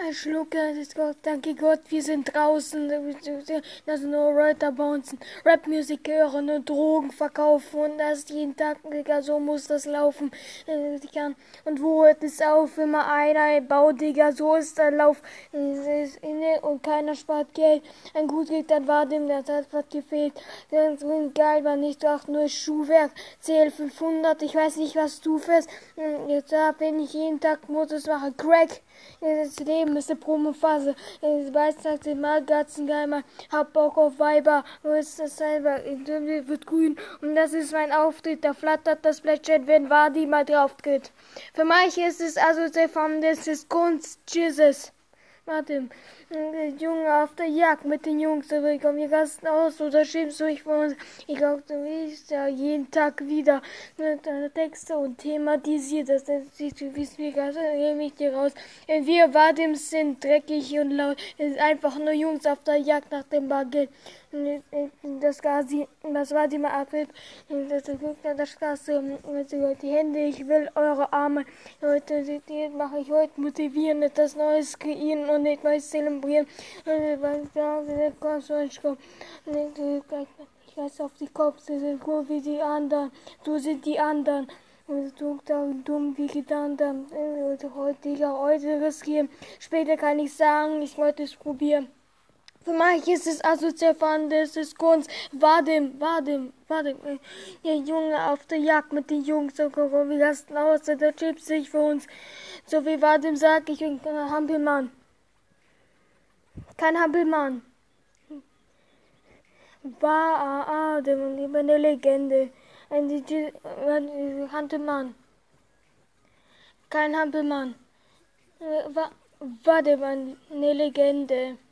Ein Schluck, danke Gott, wir sind draußen, das nur Röter bouncen, Rapmusik hören und Drogen verkaufen und das jeden Tag, Digga, so muss das laufen. Und wo hört es auf? Immer einer baut, Digga, so ist der Lauf. Und keiner spart Geld. Ein gut geht, dann war dem, das hat was gefehlt. Ganz geil, war nicht doch nur Schuhwerk. Zähl 500, ich weiß nicht, was du fährst. Jetzt wenn ich jeden Tag Motors mache, Crack. Das Leben ist eine Promophase. Ich weiß, sagt sie mal, Gatzengeimer, hab Bock auf Weiber. Wo ist das selber? Ich wird grün. Und das ist mein Auftritt. Da flattert das Blättchen, wenn Wadi mal drauf geht. Für manche ist es Assoziation, das ist Kunst. Jesus. Warte, Junge auf der Jagd mit den Jungs zurückkommen. Wir rasten aus oder schiebst du dich vor uns. Ich glaube, du willst ja jeden Tag wieder Texte und thematisiert. Das siehst du, wie es mir gerade, nehme ich dir raus. Wir Wadim sind dreckig und laut. Es ist einfach nur Jungs auf der Jagd nach dem Bargeld. Das Gazi, das war die mal abhilft. Das Gas, die Hände, ich will eure Arme. Heute mache ich heute motivieren, etwas Neues kreieren und nicht Neues zelebrieren. Ich weiß auf die Kopf, sie sind nur wie die anderen. Du sind die anderen. Du dumm wie die anderen. Heute riskieren. Später kann ich sagen, ich wollte es probieren. Für manche ist es asozial, das ist Kunst. Wadim. Der Junge auf der Jagd mit den Jungs, so wie das aus, der chips sich für uns. So wie Wadim sagt, ich bin kein Hampelmann. Kein Hampelmann. Wadim, lieber eine Legende. Ein Hampelmann. Kein Hampelmann. Wadim, eine Legende.